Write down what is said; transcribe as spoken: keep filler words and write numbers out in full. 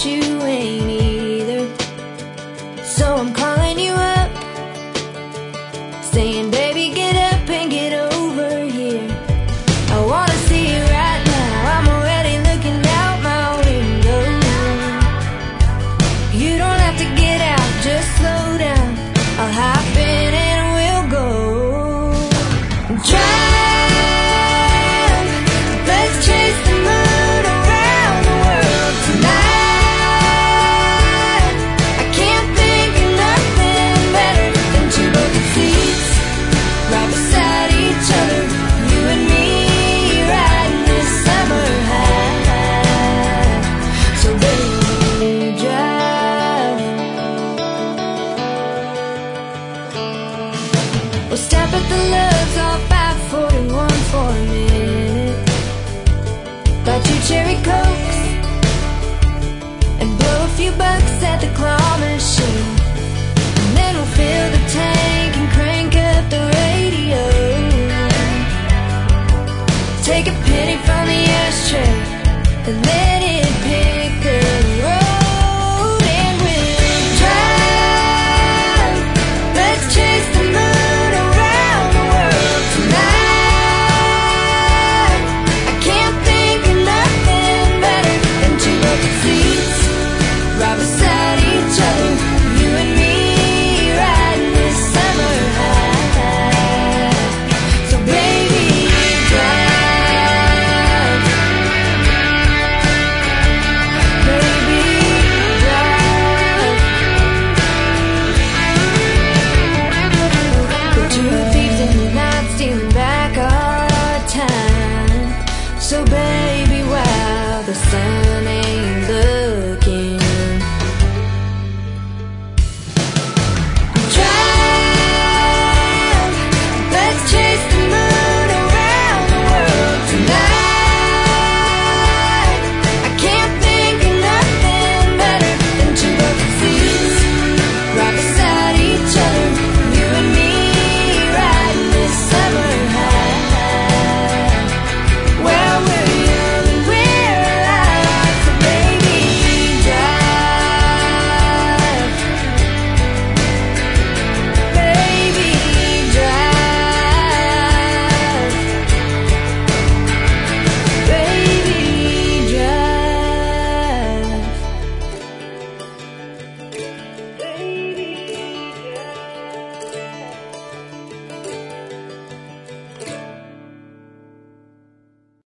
but you ain't either. So I'm calling you up, saying, baby, get up and get over here. I wanna see you right now, I'm already looking out my window. You don't have to get out, just slow down. I'll hop in and we'll go. Drive, let's chase the moon around the world tonight. I can't think of nothing better than two broken seats right beside each other, you and me riding this summer high. So baby, drive. We'll stop at the Loves off five forty-one for a minute. Got your cherry coke